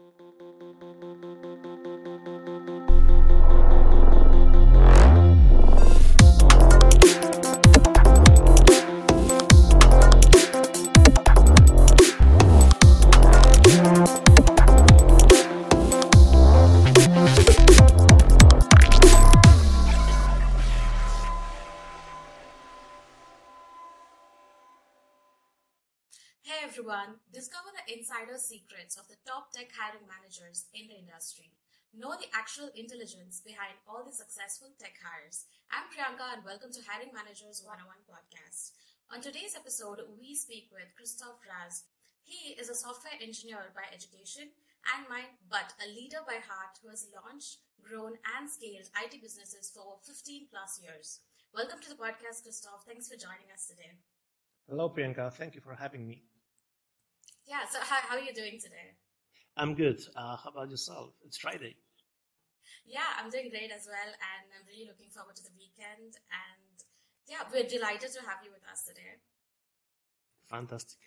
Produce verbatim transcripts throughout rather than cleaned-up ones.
Hey everyone, discover the insider secrets of the top tech hiring managers in the industry. Know the actual intelligence behind all the successful tech hires. I'm Priyanka and welcome to Hiring Managers one oh one podcast. On today's episode, we speak with Christoph Raz. He is a software engineer by education and mind, but a leader by heart who has launched, grown, and scaled I T businesses for fifteen plus years. Welcome to the podcast, Christoph. Thanks for joining us today. Hello, Priyanka. Thank you for having me. Yeah, so how, how are you doing today? I'm good. Uh, how about yourself? It's Friday. Yeah, I'm doing great as well, and I'm really looking forward to the weekend. And yeah, we're delighted to have you with us today. Fantastic.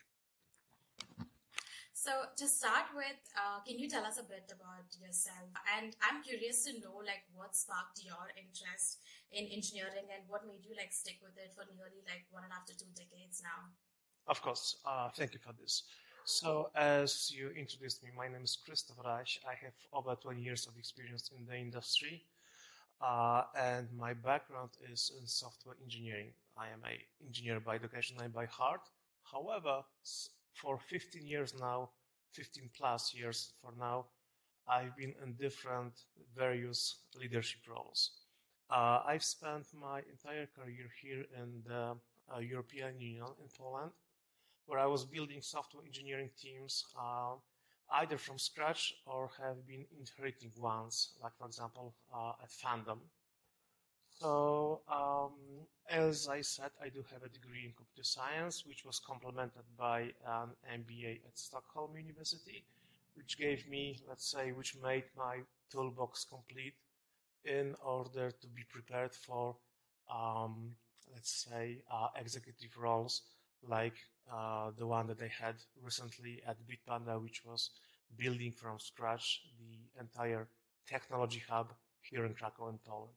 So to start with, uh, can you tell us a bit about yourself? And I'm curious to know, like, what sparked your interest in engineering and what made you like stick with it for nearly like one and a half to two decades now? Of course. Uh, thank you for this. So, as you introduced me, my name is Christoph Raj. I have over twenty years of experience in the industry, uh, and my background is in software engineering. I am an engineer by education and by heart. However, for fifteen years now, fifteen plus years for now, I've been in different various leadership roles. Uh, I've spent my entire career here in the uh, European Union in Poland, where I was building software engineering teams uh, either from scratch or have been inheriting ones, like for example uh, at Fandom. So um, as I said, I do have a degree in computer science, which was complemented by an M B A at Stockholm University, which gave me, let's say, which made my toolbox complete in order to be prepared for, um, let's say, uh, executive roles like uh, the one that I had recently at Bitpanda, which was building from scratch the entire technology hub here in Krakow in Poland.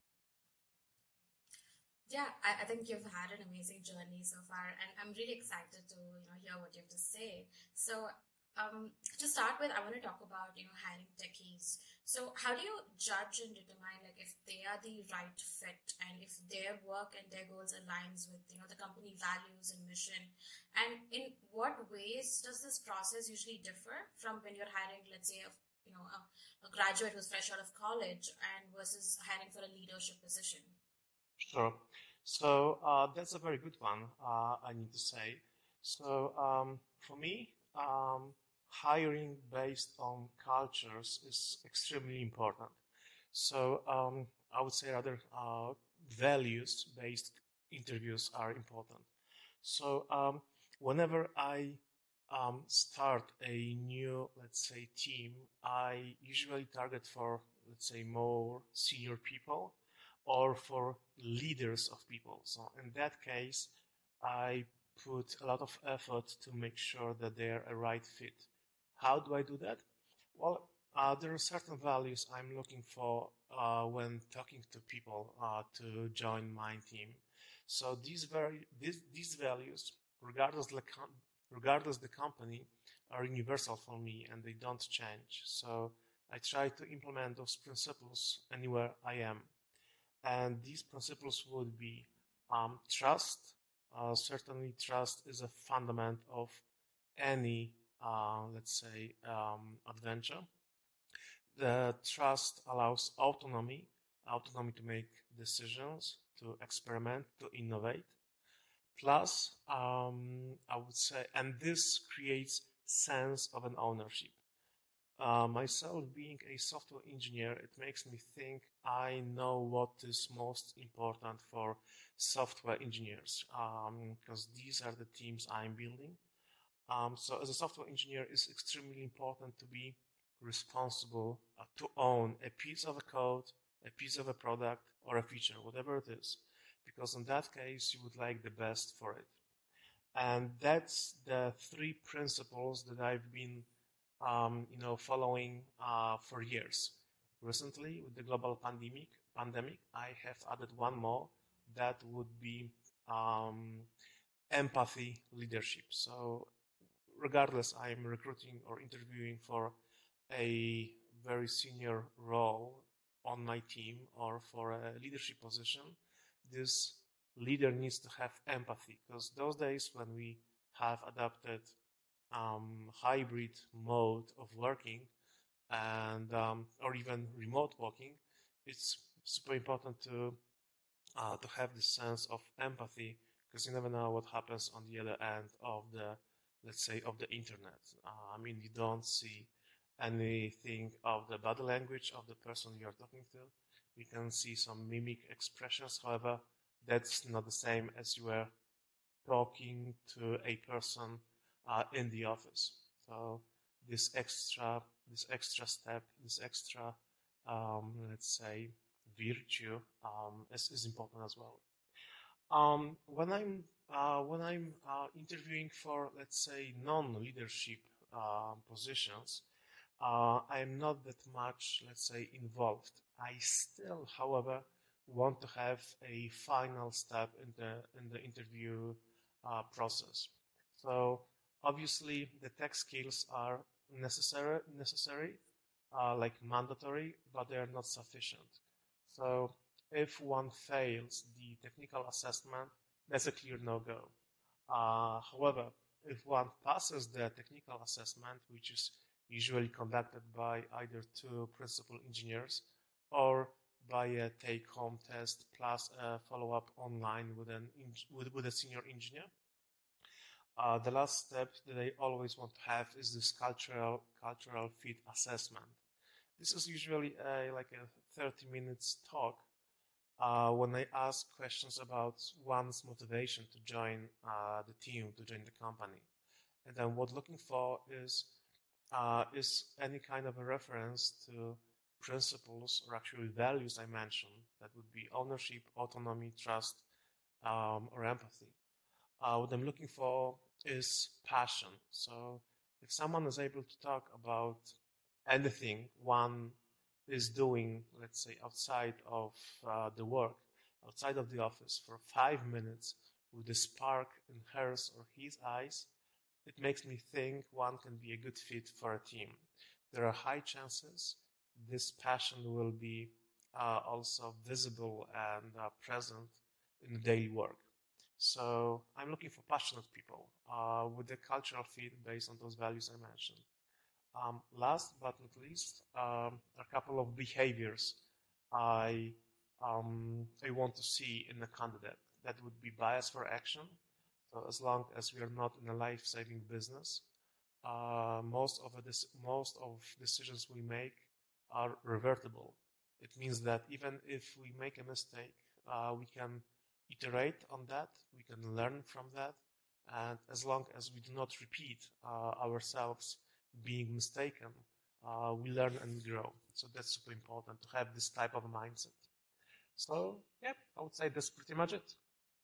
Yeah, I, I think you've had an amazing journey so far, and I'm really excited to you know hear what you have to say. So, um, to start with, I want to talk about you know hiring techies. So, how do you judge and determine like if they are the right fit and if their work and their goals aligns with you know the company values and mission? And in what ways does this process usually differ from when you're hiring, let's say, a you know a, a graduate who's fresh out of college and versus hiring for a leadership position? Sure. So uh, that's a very good one, uh, I need to say. So um, for me, um, hiring based on cultures is extremely important. So um, I would say rather uh, values-based interviews are important. So um, whenever I um, start a new, let's say, team, I usually target for, let's say, more senior people or for leaders of people. So in that case, I put a lot of effort to make sure that they're a right fit. How do I do that? Well, uh, there are certain values I'm looking for uh, when talking to people uh, to join my team. So these very these these values, regardless the com- regardless the company, are universal for me and they don't change. So I try to implement those principles anywhere I am. And these principles would be um, trust. Uh, certainly, trust is a fundament of any, uh, let's say, um, adventure. The trust allows autonomy, autonomy to make decisions, to experiment, to innovate. Plus, um, I would say, and this creates sense of an ownership. Uh, myself being a software engineer, it makes me think I know what is most important for software engineers, um, because these are the teams I'm building. Um, so as a software engineer, it's extremely important to be responsible, uh, to own a piece of a code, a piece of a product, or a feature, whatever it is, because in that case, you would like the best for it. And that's the three principles that I've been um, you know, following uh, for years. Recently, with the global pandemic, pandemic, I have added one more that would be um, empathy leadership. So, regardless, I'm recruiting or interviewing for a very senior role on my team or for a leadership position, this leader needs to have empathy, because those days when we have adopted um, hybrid mode of working and um, or even remote working, it's super important to uh, to have this sense of empathy, because you never know what happens on the other end of the, let's say, of the internet. Uh, I mean, you don't see anything of the body language of the person you're talking to. You can see some mimic expressions. However, that's not the same as you were talking to a person uh, in the office. So this extra, this extra step, this extra, um, let's say, virtue um, is, is important as well. Um, when I'm uh, when I'm uh, interviewing for, let's say, non-leadership uh, positions, uh, I am not that much, let's say, involved. I still, however, want to have a final step in the in the interview uh, process. So obviously, the tech skills are necessary, necessary, uh, like mandatory, but they are not sufficient. So if one fails the technical assessment, that's a clear no-go. Uh, however, if one passes the technical assessment, which is usually conducted by either two principal engineers or by a take-home test plus a follow-up online with an with, with a senior engineer, uh, the last step that I always want to have is this cultural cultural fit assessment. This is usually a, like a thirty minutes talk uh, when I ask questions about one's motivation to join uh, the team, to join the company. And then what looking for is uh, is any kind of a reference to principles or actually values I mentioned. That would be ownership, autonomy, trust, um, or empathy. Uh, what I'm looking for is passion. So if someone is able to talk about anything one is doing, let's say, outside of uh, the work, outside of the office for five minutes with a spark in hers or his eyes, it makes me think one can be a good fit for a team. There are high chances this passion will be uh, also visible and uh, present in the daily work. So I'm looking for passionate people uh, with the cultural fit based on those values I mentioned. Um, last but not least, um, a couple of behaviors I um, I want to see in a candidate. That would be bias for action. So as long as we are not in a life-saving business, uh, most of this most of decisions we make are revertible. It means that even if we make a mistake, uh, we can iterate on that, we can learn from that, and as long as we do not repeat uh, ourselves being mistaken, uh, we learn and grow. So that's super important to have this type of mindset. So yeah, I would say that's pretty much it.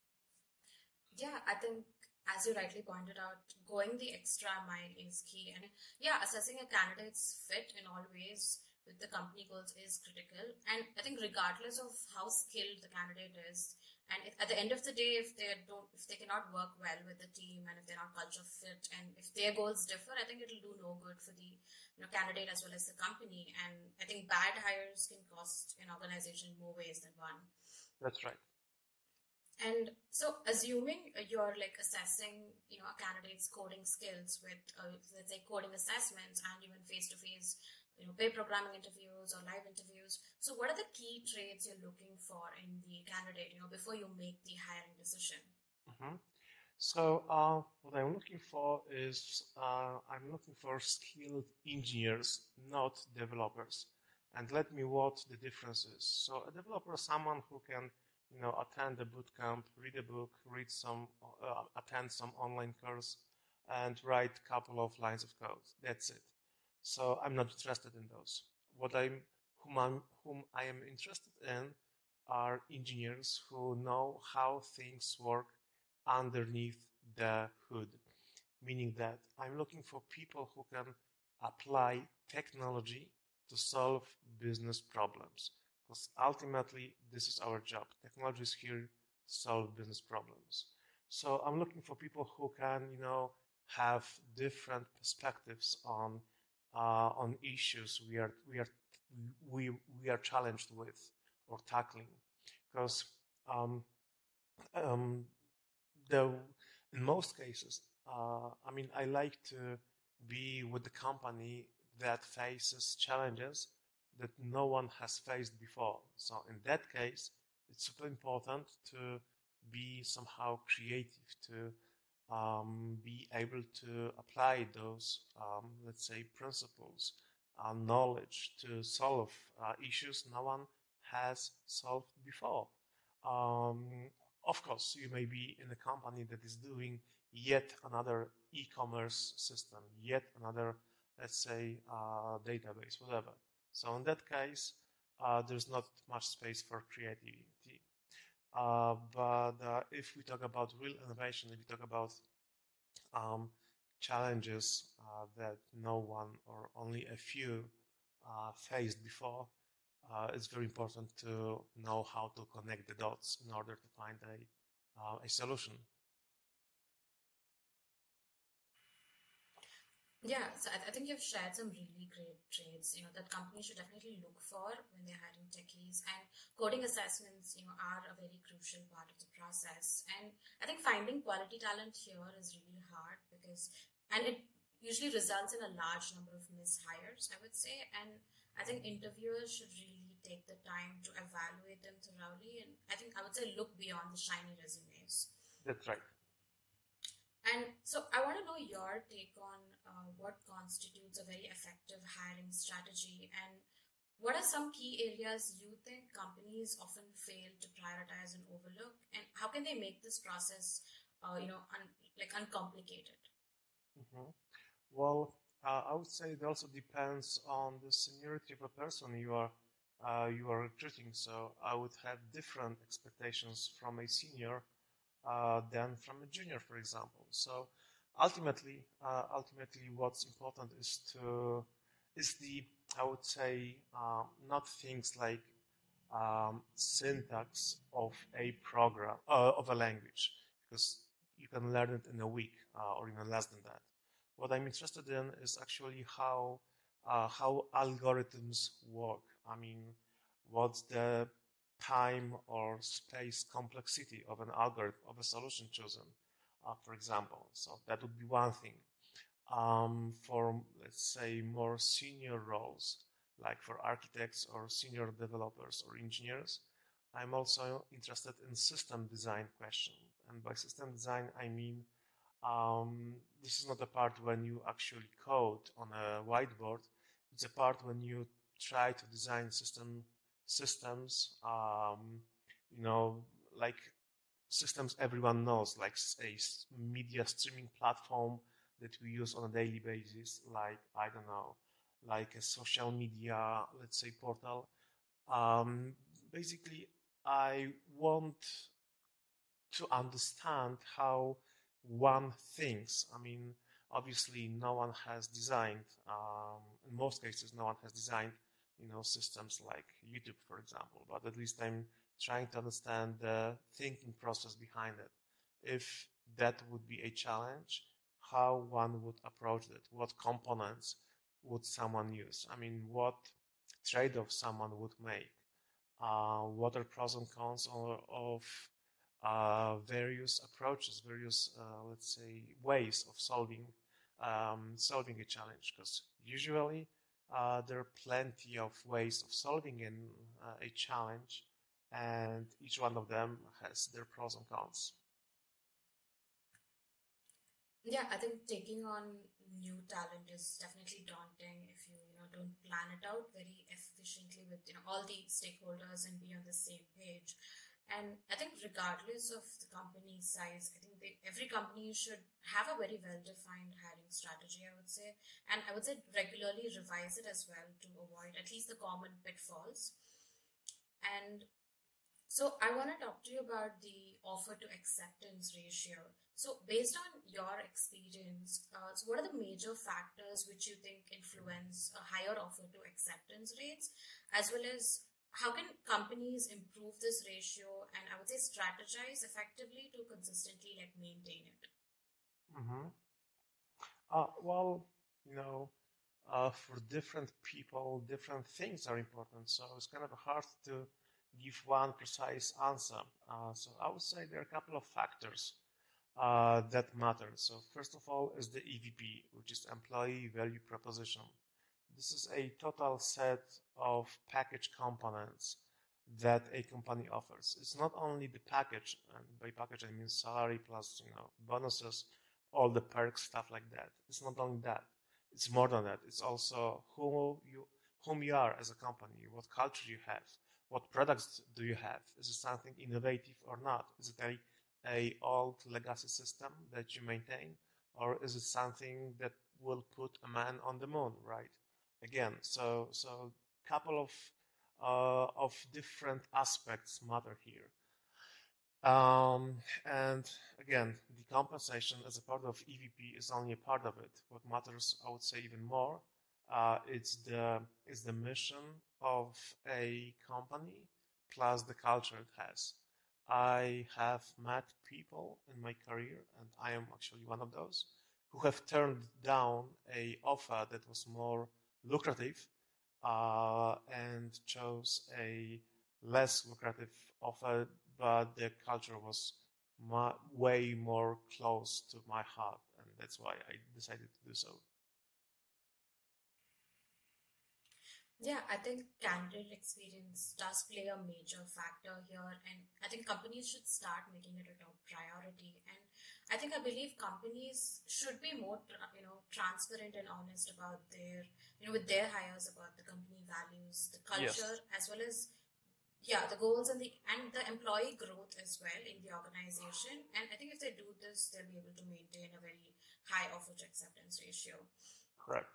Yeah, I think as you rightly pointed out, going the extra mile is key. And yeah, assessing a candidate's fit in all ways with the company goals is critical. And I think regardless of how skilled the candidate is, and if, at the end of the day, if they don't, if they cannot work well with the team, and if they're not culture fit, and if their goals differ, I think it'll do no good for the you know candidate as well as the company. And I think bad hires can cost an organization more ways than one. That's right. And so, assuming you're like assessing, you know, a candidate's coding skills with, uh, let's say, coding assessments and even face-to-face, you know, pair programming interviews or live interviews. So, what are the key traits you're looking for in the candidate, you know, before you make the hiring decision? Mm-hmm. So uh, what I'm looking for is uh, I'm looking for skilled engineers, not developers. And let me what the difference is. So a developer is someone who can, you know, attend a boot camp, read a book, read some, uh, attend some online course, and write a couple of lines of code. That's it. So I'm not interested in those. What I'm, whom I'm, whom I am interested in are engineers who know how things work underneath the hood, meaning that I'm looking for people who can apply technology to solve business problems. Because ultimately, this is our job. Technology is here to solve business problems. So I'm looking for people who can, you know, have different perspectives on uh, on issues we are we are we we are challenged with or tackling. Because um, um, the in most cases, uh, I mean, I like to be with the company that faces challenges that no one has faced before. So in that case, it's super important to be somehow creative, to um, be able to apply those, um, let's say, principles, uh, knowledge to solve uh, issues no one has solved before. Um, of course, you may be in a company that is doing yet another e-commerce system, yet another, let's say, uh, database, whatever. So in that case, uh, there's not much space for creativity. Uh, but uh, if we talk about real innovation, if we talk about um, challenges uh, that no one or only a few uh, faced before, uh, it's very important to know how to connect the dots in order to find a, uh, a solution. Yeah, so I, I think you've shared some really great traits, you know, that companies should definitely look for when they're hiring techies. And coding assessments, you know, are a very crucial part of the process. And I think finding quality talent here is really hard because, and it usually results in a large number of mishires, I would say. And I think interviewers should really take the time to evaluate them thoroughly. And I think I would say look beyond the shiny resumes. That's right. And so I want to know your take on uh, what constitutes a very effective hiring strategy and what are some key areas you think companies often fail to prioritize and overlook, and how can they make this process, uh, you know, un- like uncomplicated? Mhm. Well, uh, I would say it also depends on the seniority of a person you are uh, you are recruiting. So I would have different expectations from a senior uh, than from a junior, for example. So ultimately, uh, ultimately, what's important is to is the I would say uh, not things like um, syntax of a program uh, of a language, because you can learn it in a week uh, or even less than that. What I'm interested in is actually how uh, how algorithms work. I mean, what's the time or space complexity of an algorithm, of a solution chosen, uh, for example. So that would be one thing. Um, for, let's say, more senior roles, like for architects or senior developers or engineers, I'm also interested in system design question. And by system design, I mean um, this is not a part when you actually code on a whiteboard. It's a part when you try to design system systems, um, you know, like systems everyone knows, like a media streaming platform that we use on a daily basis, like, I don't know, like a social media, let's say, portal. Um, basically, I want to understand how one thinks. I mean, obviously, no one has designed, um, in most cases, no one has designed, you know, systems like YouTube, for example, but at least I'm trying to understand the thinking process behind it. If that would be a challenge, how one would approach it, what components would someone use? I mean, what trade-offs someone would make? Uh, what are pros and cons of, of uh, various approaches, various, uh, let's say, ways of solving um, solving a challenge? Because usually uh, there are plenty of ways of solving in, uh, a challenge, and each one of them has their pros and cons. Yeah, I think taking on new talent is definitely daunting if you, you know, don't plan it out very efficiently with, you know, all the stakeholders and be on the same page. And I think regardless of the company size, I think they, every company should have a very well-defined hiring strategy, I would say. And I would say regularly revise it as well to avoid at least the common pitfalls. And So I want to talk to you about the offer to acceptance ratio. So based on your experience, uh, so what are the major factors which you think influence a higher offer to acceptance rates, as well as how can companies improve this ratio and I would say strategize effectively to consistently like maintain it? hmm Uh, well, you know, uh, for different people, different things are important. So it's kind of hard to give one precise answer. Uh, so I would say there are a couple of factors uh, that matter. So first of all is the E V P, which is Employee Value Proposition. This is a total set of package components that a company offers. It's not only the package, and by package I mean salary plus, you know, bonuses, all the perks, stuff like that. It's not only that. It's more than that. It's also who you whom you are as a company, what culture you have, what products do you have? Is it something innovative or not? Is it a a old legacy system that you maintain, or is it something that will put a man on the moon, right? Again, so so couple of uh, of different aspects matter here. Um, and again, the compensation as a part of E V P is only a part of it. What matters, I would say, even more, uh, it's the is the mission of a company plus the culture it has. I have met people in my career, and I am actually one of those, who have turned down a offer that was more lucrative, uh, and chose a less lucrative offer, but the culture was ma- way more close to my heart, and that's why I decided to do so. Yeah, I think candidate experience does play a major factor here, and I think companies should start making it a top priority. And I think I believe companies should be more, tra- you know, transparent and honest about their, you know, with their hires about the company values, the Yes, culture, as well as yeah, the goals and the and the employee growth as well in the organization. And I think if they do this, they'll be able to maintain a very high offer to acceptance ratio. correct.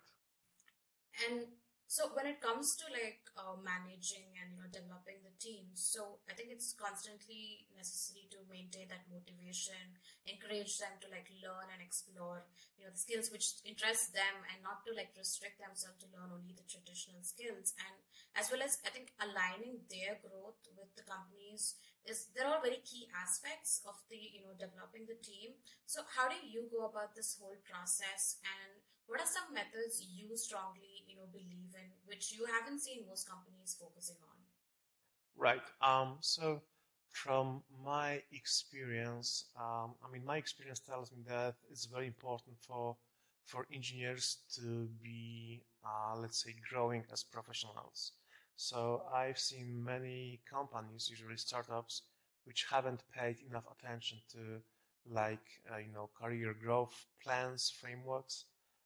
And so when it comes to like uh, managing and you know developing the teams, so I think it's constantly necessary to maintain that motivation, encourage them to like learn and explore you know the skills which interest them, and not to like restrict themselves to learn only the traditional skills. And as well as I think aligning their growth with the companies is there are very key aspects of the you know developing the team. So how do you go about this whole process, and what are some methods you strongly, you know, believe in, which you haven't seen most companies focusing on? Right. Um, so from my experience, um, I mean, my experience tells me that it's very important for for engineers to be, uh, let's say, growing as professionals. So I've seen many companies, usually startups, which haven't paid enough attention to, like, uh, you know, career growth plans, frameworks,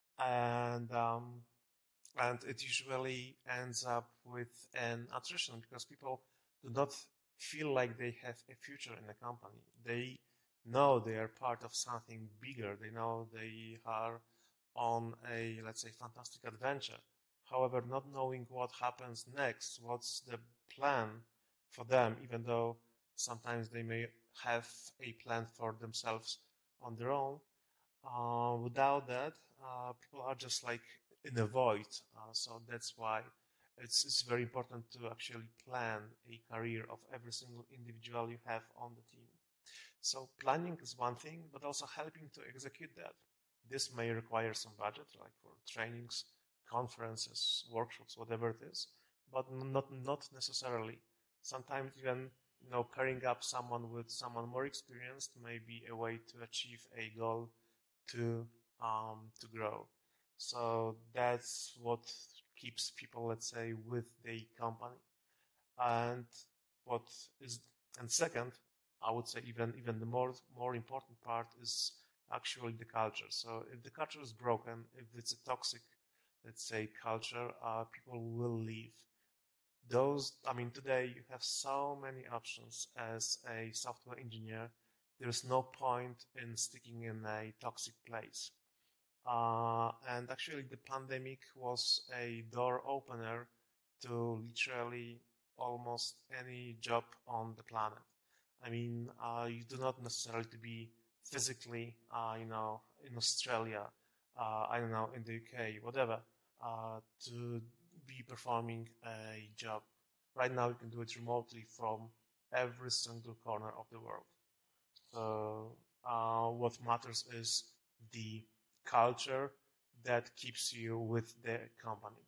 and um, and it usually ends up with an attrition because people do not feel like they have a future in the company. They know they are part of something bigger. They know they are on a, let's say, fantastic adventure. However, not knowing what happens next, what's the plan for them, even though sometimes they may have a plan for themselves on their own, uh, without that, uh, people are just like in a void. Uh, so that's why it's it's very important to actually plan a career of every single individual you have on the team. So planning is one thing, but also helping to execute that. This may require some budget, like for trainings, conferences, workshops, whatever it is, but not not necessarily. Sometimes even you know pairing up someone with someone more experienced may be a way to achieve a goal to um, to grow. So that's what keeps people, let's say, with the company. And what is and second, I would say even even the more more important part is actually the culture. So if the culture is broken, if it's a toxic, let's say, culture, uh, people will leave. Those, I mean, today you have so many options as a software engineer. There's no point in sticking in a toxic place. Uh, and actually, the pandemic was a door opener to literally almost any job on the planet. I mean, uh, you do not necessarily to be physically, uh, you know, in Australia, uh, I don't know, in the U K, whatever, uh, to be performing a job. Right now, you can do it remotely from every single corner of the world. So, uh, what matters is the culture that keeps you with the company.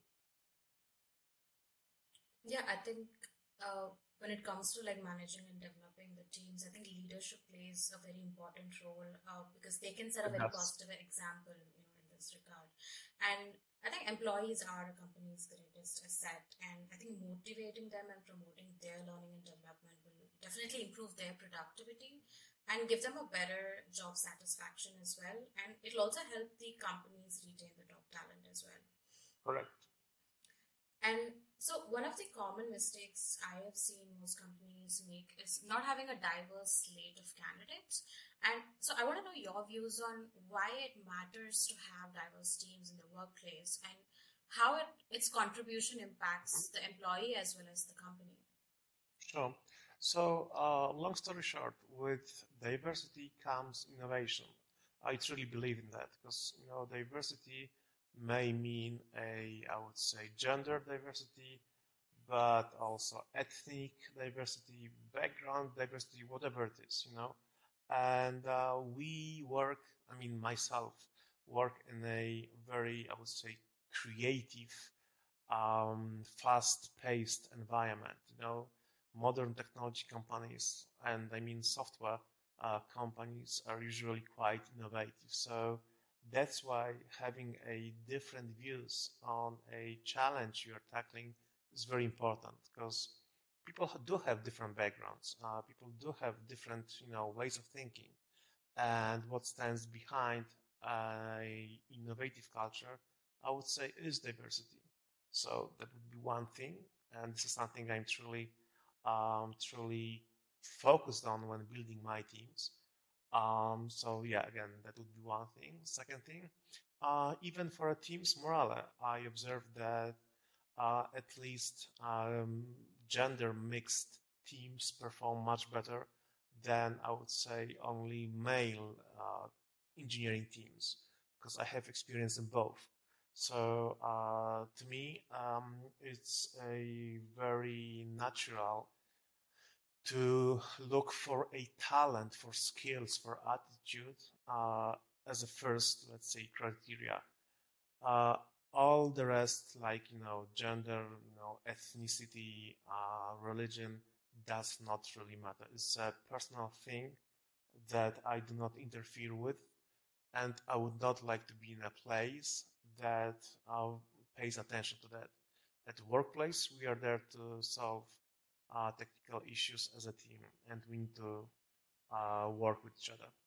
Yeah, I think uh, when it comes to like managing and developing the teams, I think leadership plays a very important role uh, because they can set a It very does. positive example, you know, in this regard. And I think employees are a company's greatest asset, and I think motivating them and promoting their learning and development will definitely improve their productivity and give them a better job satisfaction as well. And it'll also help the companies retain the top talent as well. Correct. And so, one of the common mistakes I have seen most companies make is not having a diverse slate of candidates. And so, I want to know your views on why it matters to have diverse teams in the workplace and how it, its contribution impacts the employee as well as the company. Sure. So, uh, long story short, with diversity comes innovation. I truly believe in that because, you know, diversity may mean a, I would say, gender diversity, but also ethnic diversity, background diversity, whatever it is, you know. And uh, we work, I mean, myself, work in a very, I would say, creative, um, fast-paced environment. You know, modern technology companies, and I mean software uh, companies, are usually quite innovative. So that's why having a different views on a challenge you're tackling is very important because people do have different backgrounds. Uh, people do have different, you know, ways of thinking, and what stands behind a innovative culture, I would say, is diversity. So that would be one thing, and this is something I'm truly, um, truly focused on when building my teams. Um, so yeah, again, that would be one thing. Second thing, uh, even for a team's morale, I observed that uh, at least um, gender mixed teams perform much better than I would say only male uh, engineering teams because I have experience in both. So uh, to me, um, it's a very natural to look for a talent, for skills, for attitude uh, as a first, let's say, criteria. Uh, all the rest, like, you know, gender, you know, ethnicity, uh, religion, does not really matter. It's a personal thing that I do not interfere with, and I would not like to be in a place that uh, pays attention to that. At the workplace, we are there to solve uh, technical issues as a team, and we need to uh, work with each other.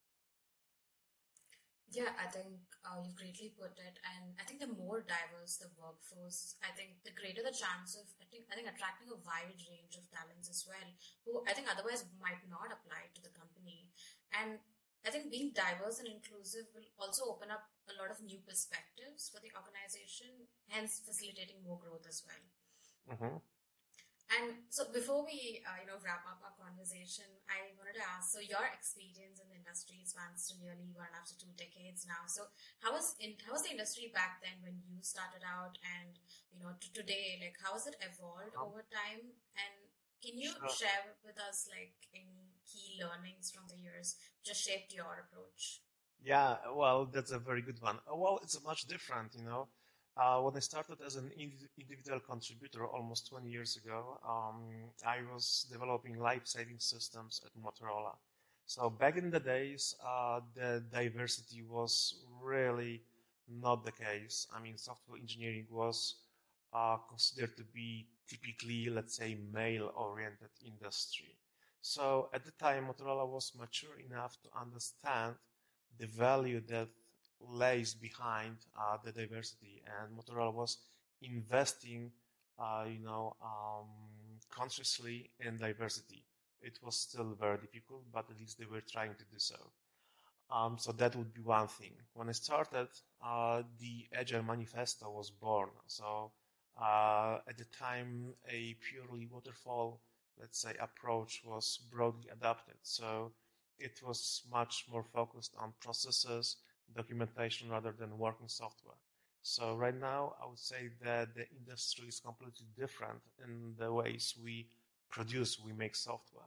Yeah, I think uh, you've greatly put it, and I think the more diverse the workforce, I think the greater the chance of I think I think attracting a wide range of talents as well, who I think otherwise might not apply to the company. And I think being diverse and inclusive will also open up a lot of new perspectives for the organization, hence facilitating more growth as well. Mm-hmm. And so before we, uh, you know, wrap up our conversation, I wanted to ask, so your experience in the industry spans to nearly one and a half to two decades now. So how was in, how was the industry back then when you started out and, you know, to today, like how has it evolved Um, over time? And can you Sure. share with us like any key learnings from the years which just shaped your approach? Yeah, well, that's a very good one. Uh, Well, it's much different, you know. Uh, when I started as an indi- individual contributor almost twenty years ago, um, I was developing life-saving systems at Motorola. So back in the days, uh, the diversity was really not the case. I mean, software engineering was uh, considered to be typically, let's say, male-oriented industry. So at the time, Motorola was mature enough to understand the value that lays behind uh, the diversity, and Motorola was investing, uh, you know, um, consciously in diversity. It was still very difficult, but at least they were trying to do so. Um, so that would be one thing. When I started, uh, the Agile Manifesto was born. So Uh, at the time, a purely waterfall, let's say, approach was broadly adopted. So it was much more focused on processes, documentation rather than working software. So right now, I would say that the industry is completely different in the ways we produce, we make software.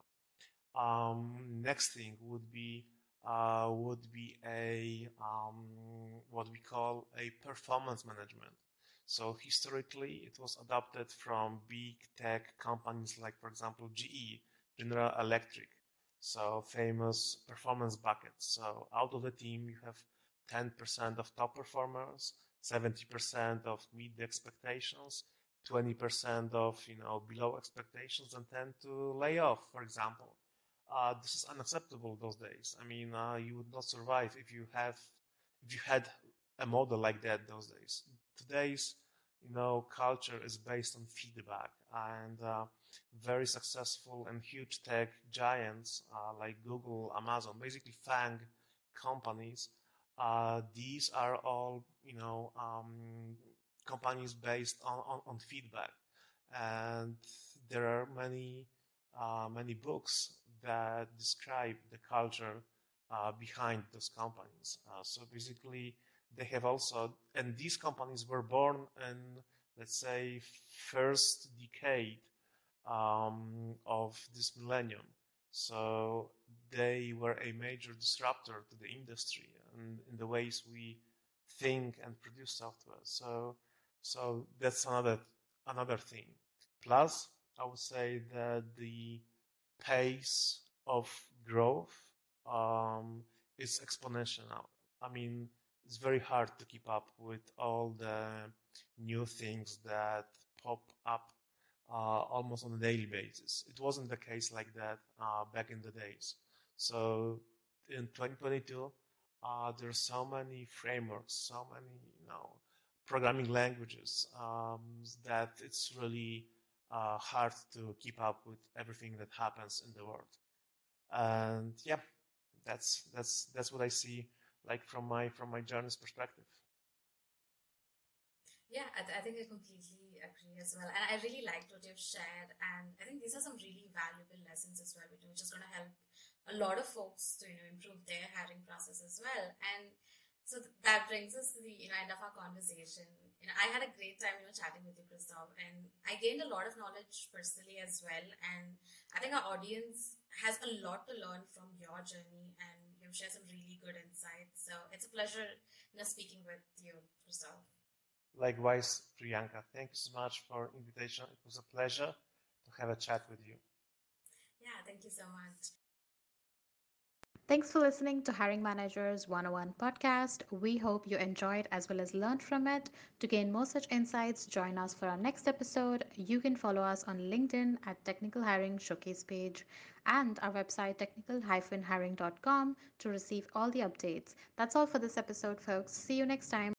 Um, next thing would be uh, would be a um, what we call a performance management. So historically, it was adopted from big tech companies like, for example, G E, General Electric. So famous performance buckets. So out of the team, you have ten percent of top performers, seventy percent of meet the expectations, twenty percent of you know below expectations, and tend to lay off, for example. Uh, this is unacceptable those days. I mean, uh, you would not survive if you have if you had a model like that those days. Today's, you know, culture is based on feedback, and uh, very successful and huge tech giants uh, like Google, Amazon, basically FANG companies. Uh, these are all, you know, um, companies based on, on, on feedback, and there are many uh, many books that describe the culture uh, behind those companies. Uh, so basically, they have also, and these companies were born in, let's say, first decade um, of this millennium. So they were a major disruptor to the industry and in the ways we think and produce software. So, so that's another another thing. Plus, I would say that the pace of growth um, is exponential. I mean, it's very hard to keep up with all the new things that pop up uh, almost on a daily basis. It wasn't the case like that uh, back in the days. So in twenty twenty-two, uh, there's so many frameworks, so many you know programming languages um, that it's really uh, hard to keep up with everything that happens in the world. And yeah, that's that's that's what I see like from my from my journey's perspective. Yeah, I, th- I think I completely agree as well. And I really liked what you've shared. And I think these are some really valuable lessons as well, which is going to help a lot of folks to, you know, improve their hiring process as well. And so th- that brings us to the, you know, end of our conversation. You know, I had a great time, you know, chatting with you, Christoph, and I gained a lot of knowledge personally as well. And I think our audience has a lot to learn from your journey, and you've shared some really good insights. So it's a pleasure, you know, speaking with you, Christoph. Likewise, Priyanka, thank you so much for invitation. It was a pleasure to have a chat with you. Yeah, thank you so much. Thanks for listening to Hiring Managers one oh one podcast. We hope you enjoyed as well as learned from it. To gain more such insights, join us for our next episode. You can follow us on LinkedIn at Technical Hiring Showcase page and our website technical hiring dot com to receive all the updates. That's all for this episode, folks. See you next time.